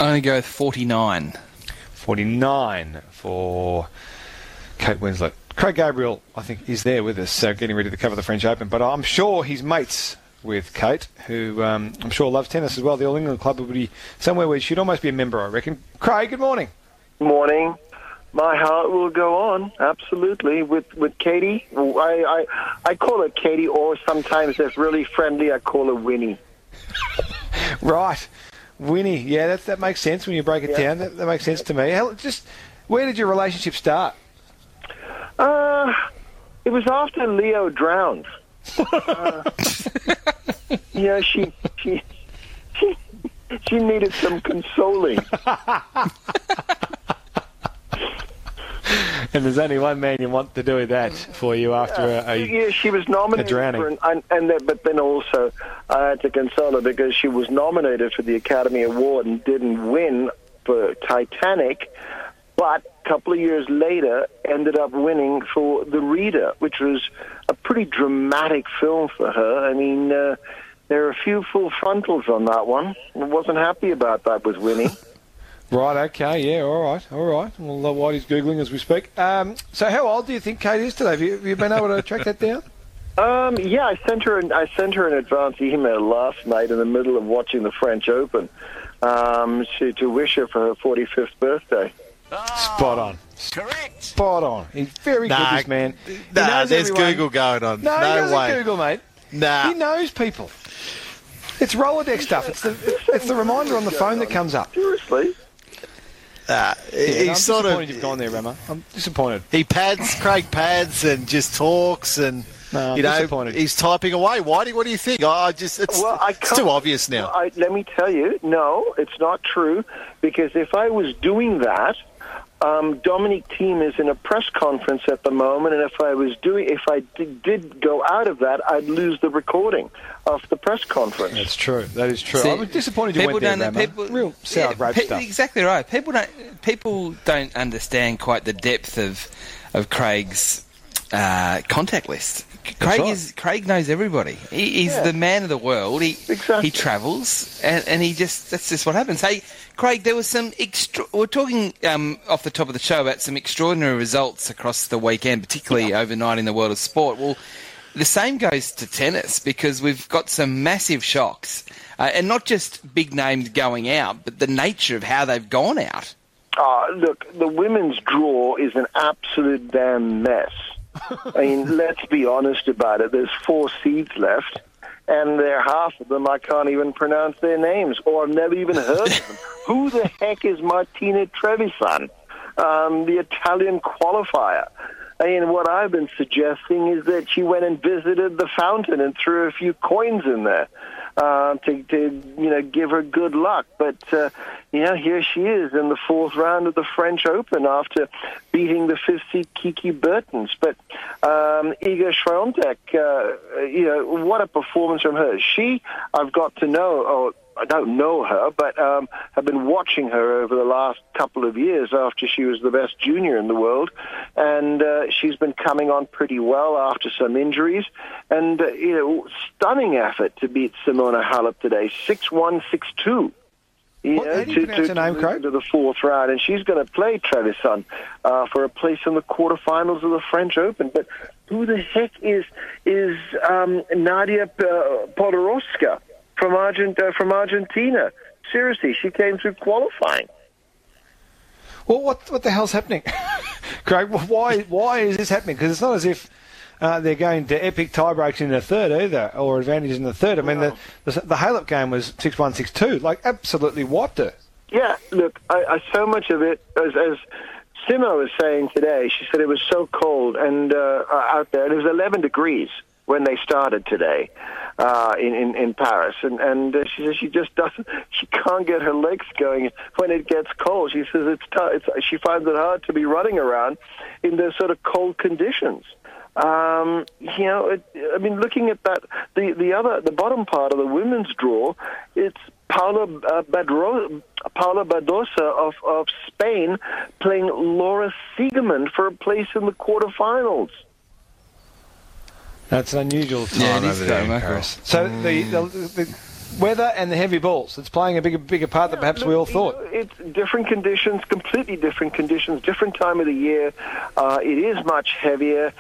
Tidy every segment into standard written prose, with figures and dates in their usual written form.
I'm going to go with 49. 49 for Kate Winslet. Craig Gabriel, I think, is there with us, getting ready to cover the French Open. But I'm sure he's mates with Kate, who I'm sure loves tennis as well. The All England Club would be somewhere where she'd almost be a member, I reckon. Craig, good morning. Morning. My heart will go on, absolutely, with Katie. I call her Katie, or sometimes if really friendly, I call her Winnie. Right. Winnie. Yeah, that makes sense when you break it down. That makes sense to me. Where did your relationship start? It was after Leo drowned. She needed some consoling. And there's only one man you want to do that for you after she was nominated a drowning. But then also I had to console her because she was nominated for the Academy Award and didn't win for Titanic, but a couple of years later ended up winning for The Reader, which was a pretty dramatic film for her. I mean, there are a few full frontals on that one. I wasn't happy about that with Winnie. Right, okay, yeah, all right. Well, Whitey's Googling as we speak. So how old do you think Kate is today? Have you been able to track that down? Yeah, I sent her an advance email last night in the middle of watching the French Open to wish her for her 45th birthday. Oh, Spot on. Correct. Spot on. He's very good, this man. There's Google going on. No, he doesn't Google, mate. Nah. He knows people. It's Rolodex stuff. It's the reminder on the phone that comes up. Seriously? I'm disappointed you've gone there, Rama. I'm disappointed. Craig pads and just talks and, disappointed. He's typing away. Whitey, what do you think? It's too obvious now. Let me tell you, no, it's not true, because if I was doing that, Dominic Thiem is in a press conference at the moment, and if I did go out of that, I'd lose the recording of the press conference. That's true. That is true. See, I was disappointed you went there, Rama. Real sour grape stuff. Exactly right. People don't understand quite the depth of Craig's contact list. Craig knows everybody. He's the man of the world. He travels, and that's just what happens. Hey, Craig, there was some we're talking off the top of the show about some extraordinary results across the weekend, particularly overnight in the world of sport. Well, the same goes to tennis, because we've got some massive shocks, and not just big names going out, but the nature of how they've gone out. Look, the women's draw is an absolute damn mess. I mean, let's be honest about it. There's 4 seeds left, and half of them I can't even pronounce their names, or I've never even heard of them. Who the heck is Martina Trevisan, the Italian qualifier? I mean, what I've been suggesting is that she went and visited the fountain and threw a few coins in there to give her good luck. But here she is in the 4th round of the French Open after beating the 5th seed Kiki Bertens. But Iga Swiatek, what a performance from her. I've got to know, or I don't know her, but have been watching her over the last couple of years after she was the best junior in the world, and she's been coming on pretty well after some injuries, and stunning effort to beat Simona Halep today, 6-1, 6-2. How do you pronounce her name, Craig? To the 4th round, and she's going to play Trevisan for a place in the quarterfinals of the French Open. But who the heck is Nadia Podoroska from Argentina? Seriously, she came through qualifying. Well, what the hell's happening, Craig? Why is this happening? Because it's not as if they're going to epic tiebreaks in the 3rd either, or advantages in the 3rd. I mean, the Halep game was 6-1, 6-2, like absolutely wiped her. Yeah, look, I so much of it, as Simo was saying today, she said it was so cold and out there, and it was 11 degrees when they started today in Paris, and she says she can't get her legs going when it gets cold. She says it's tough. She finds it hard to be running around in those sort of cold conditions. Looking at that, the bottom part of the women's draw, it's Paula Badosa of Spain playing Laura Siegemund for a place in the quarterfinals. That's an unusual time over there in Paris. So weather and the heavy balls. It's playing a bigger part than perhaps we all thought. It's different conditions, completely different conditions, different time of the year. It is much heavier.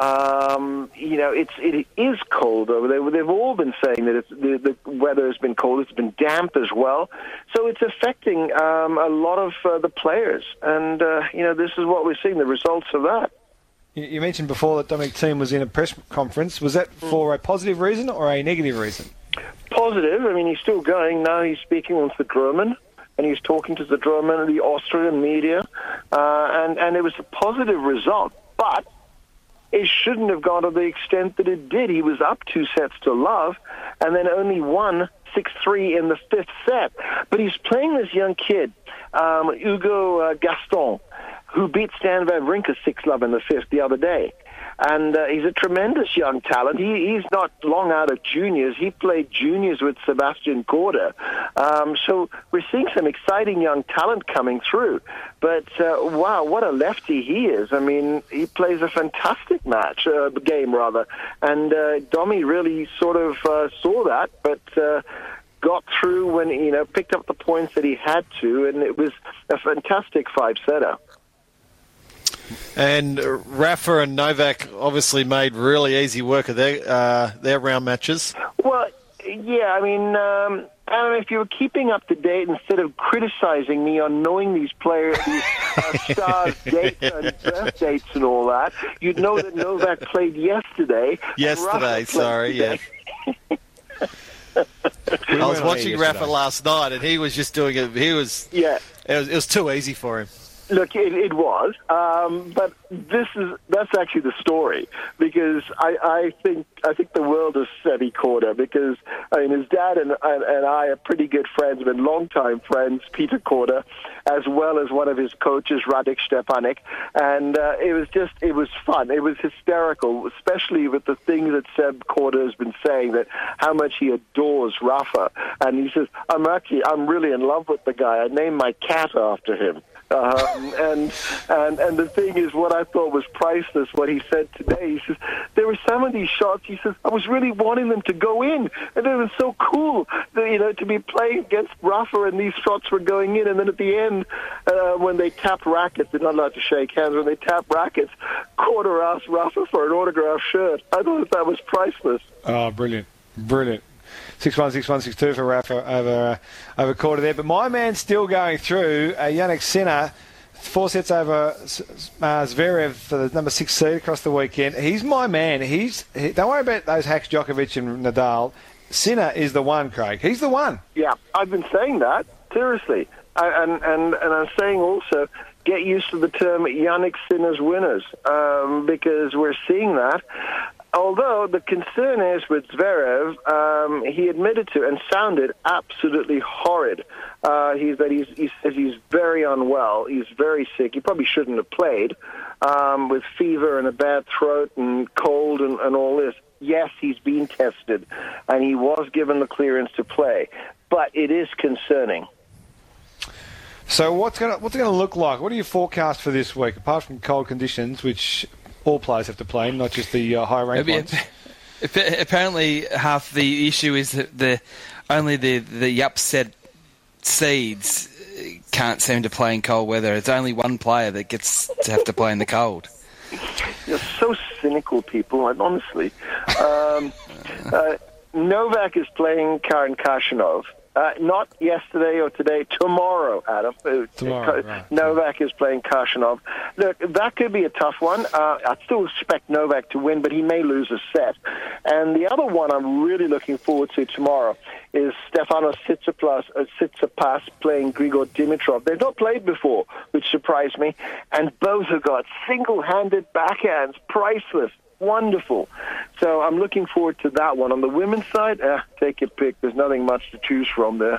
It is cold over there. They've all been saying that the weather has been cold. It's been damp as well. So it's affecting a lot of the players. And, this is what we're seeing, the results of that. You mentioned before that Dominic Thiem was in a press conference. Was that for a positive reason or a negative reason? Positive. I mean, he's still going. Now he's speaking with the German, and he's talking to the German and the Austrian media. And it was a positive result. But it shouldn't have gone to the extent that it did. He was up 2-0 and then only won 6-3 in the fifth set. But he's playing this young kid, Hugo Gaston, who beat Stan Wawrinka 6-love in the fifth the other day. And he's a tremendous young talent. He's not long out of juniors. He played juniors with Sebastian Korda. So we're seeing some exciting young talent coming through. But, wow, what a lefty he is. I mean, he plays a fantastic game. And Domi really sort of saw that, but got through when, picked up the points that he had to, and it was a fantastic 5-setter. And Rafa and Novak obviously made really easy work of their round matches. Well, yeah, I mean, I don't know if you were keeping up to date instead of criticizing me on knowing these players, these stars' dates and birth dates and all that. You'd know that Novak played yesterday. Yesterday, sorry, yeah. I was watching Rafa last night, and he was just doing it. It was too easy for him. Look, it was, but that's actually the story, because I think the world of Sebi Korda, because his dad and I are pretty good friends, been long-time friends, Peter Korda, as well as one of his coaches, Radek Stepanek, and it was fun. It was hysterical, especially with the things that Seb Korda has been saying, that how much he adores Rafa, and he says, I'm really in love with the guy. I named my cat after him. And the thing is, what I thought was priceless, what he said today, he says, there were some of these shots, he says, I was really wanting them to go in, and it was so cool, to be playing against Rafa, and these shots were going in, and then at the end, when they tapped rackets, they're not allowed to shake hands, when they tapped rackets, Korda asked Rafa for an autographed shirt. I thought that was priceless. Oh, brilliant. 6-1, 6-1, 6-2 for Rafa over Korda there. But my man's still going through. Jannik Sinner, 4 sets over Zverev for the number 6 seed across the weekend. He's my man. Don't worry about those hacks, Djokovic and Nadal. Sinner is the one, Craig. He's the one. Yeah, I've been saying that, seriously. And I'm saying also, get used to the term Jannik Sinner's winners, because we're seeing that. Although the concern is with Zverev, he admitted to and sounded absolutely horrid. He says he's very unwell. He's very sick. He probably shouldn't have played with fever and a bad throat and cold and all this. Yes, he's been tested, and he was given the clearance to play. But it is concerning. So what's going to look like? What do you forecast for this week, apart from cold conditions, which all players have to play, not just the high-ranked ones? Apparently, half the issue is that only the upset seeds can't seem to play in cold weather. It's only one player that gets to have to play in the cold. You're so cynical, people, honestly. Novak is playing Karen Khachanov. Not yesterday or today, tomorrow, Adam. Tomorrow, right. Novak is playing Khachanov. Look, that could be a tough one. I still expect Novak to win, but he may lose a set. And the other one I'm really looking forward to tomorrow is Stefanos Tsitsipas playing Grigor Dimitrov. They've not played before, which surprised me. And both have got single-handed backhands, priceless. Wonderful. So I'm looking forward to that one. On the women's side, take your pick. There's nothing much to choose from there.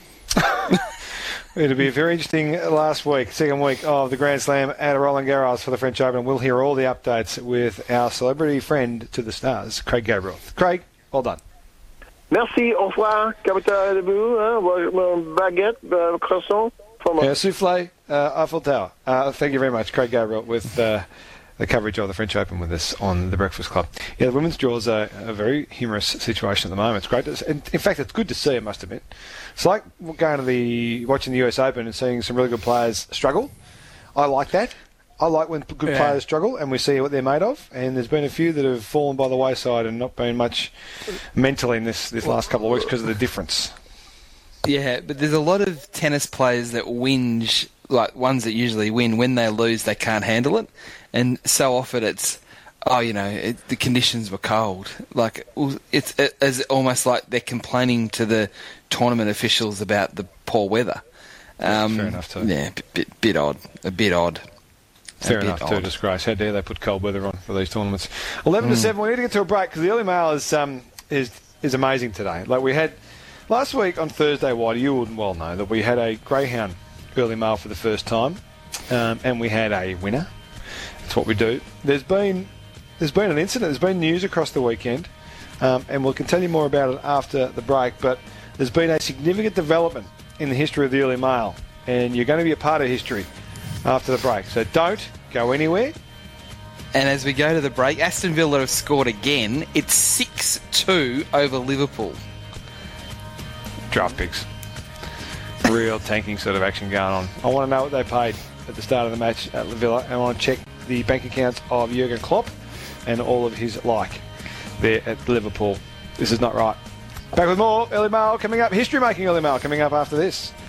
It'll be a very interesting second week of the Grand Slam at Roland Garros for the French Open. We'll hear all the updates with our celebrity friend to the stars, Craig Gabriel. Craig, well done. Merci, au revoir, capitaine debout, baguette, croissant. Soufflé, Eiffel Tower. Thank you very much, Craig Gabriel, with the coverage of the French Open with us on the Breakfast Club. Yeah, the women's draw is a very humorous situation at the moment. It's great. In fact, it's good to see, I must admit. It's like going to watching the US Open and seeing some really good players struggle. I like that. I like when good players struggle and we see what they're made of. And there's been a few that have fallen by the wayside and not been much mentally in this last couple of weeks because of the difference. Yeah, but there's a lot of tennis players that whinge, like ones that usually win. When they lose, they can't handle it. And so often it's, the conditions were cold. Like, it's almost like they're complaining to the tournament officials about the poor weather. Fair enough, too. Yeah, bit odd. A bit odd. Fair enough, too. Disgrace. How dare they put cold weather on for these tournaments? 11 to 7. We need to get to a break because the early mail is amazing today. Like we had last week on Thursday, Whitey, you would well know that we had a greyhound early mail for the first time, and we had a winner. That's what we do. There's been an incident. There's been news across the weekend, and we'll tell you more about it after the break. But there's been a significant development in the history of the early mail, and you're going to be a part of history after the break. So don't go anywhere. And as we go to the break, Aston Villa have scored again. It's 6-2 over Liverpool. Draft picks. Real tanking sort of action going on. I want to know what they paid at the start of the match at Villa. And I want to check the bank accounts of Jurgen Klopp and all of his like there at Liverpool. This is not right. Back with more Early Mail coming up. History-making Early Mail coming up after this.